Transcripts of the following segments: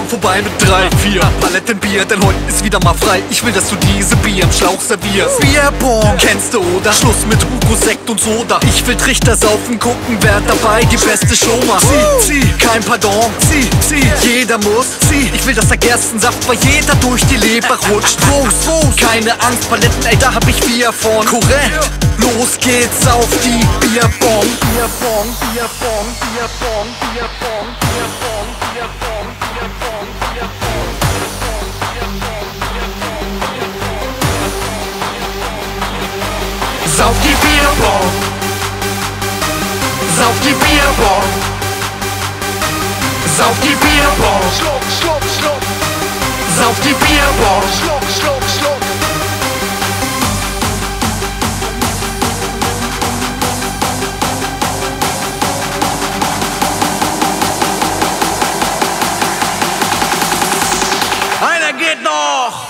vorbei mit 3, 4 Paletten Bier, denn heute ist wieder mal frei. Ich will, dass du diese Bier im Schlauch servierst. Bierbong, kennst du oder? Schluss mit Hugo, Sekt und Soda. Ich will Trichter saufen, gucken, wer dabei die beste Show macht. Zieh, kein Pardon, zieh, jeder muss, zieh. Ich will, dass der Gerstensaft bei jeder durch die Leber rutscht. Prost, keine Angst, Paletten, ey, da hab ich 4 von. Korrekt, los geht's auf die Bierbong. Bierbong, Bierbong, Bierbong, Bierbong, Bierbong, Bierbong, Bierbong, Bierbong. Sauf die Bierbong, sauf die Bierbong, sauf die Bierbong, schluck, schluck, schluck, sauf die Bierbong, schluck, schluck, schluck. Einer geht noch!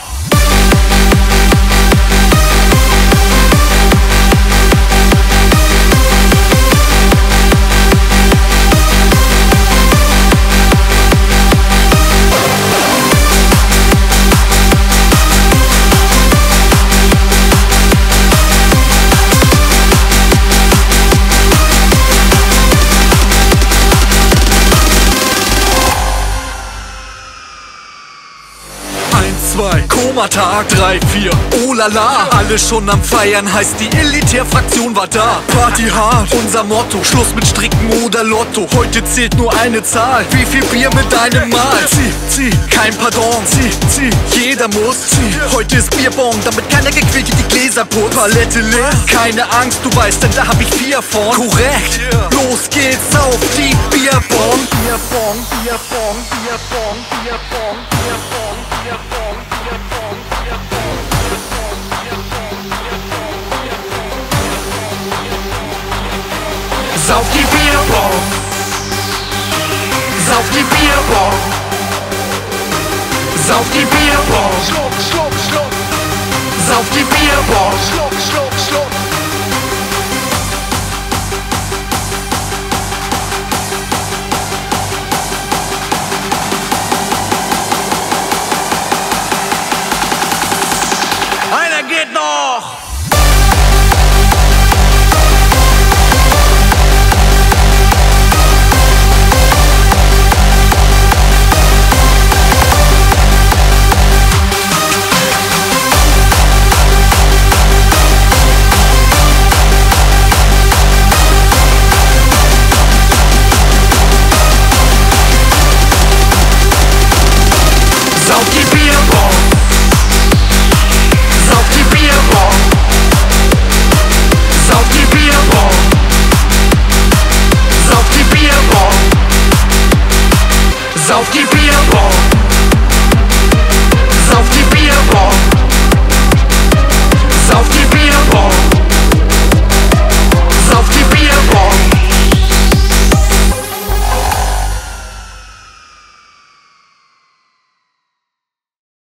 Komatag, 3, 4, oh la la. Alle schon am Feiern, heißt die Elitär-Fraktion war da. Party hard, unser Motto, Schluss mit Stricken oder Lotto. Heute zählt nur eine Zahl, wie viel Bier mit deinem Mal. Zieh, kein Pardon, zieh, jeder muss, zieh. Heute ist Bierbong, damit keiner gequält die Gläser putzt. Palette leer, keine Angst, du weißt, denn da hab ich 4 von. Korrekt, los geht's auf die Bierbong. Bierbong, Bierbong, Bierbong, Bierbong, Bierbong, Bierbong, Bierbong. Sauf die Bierbong, sauf die Bierbong, sauf die Bierbong, schluck, schluck, schluck, sauf die Bierbong, schluck, schluck, schluck. Einer geht noch!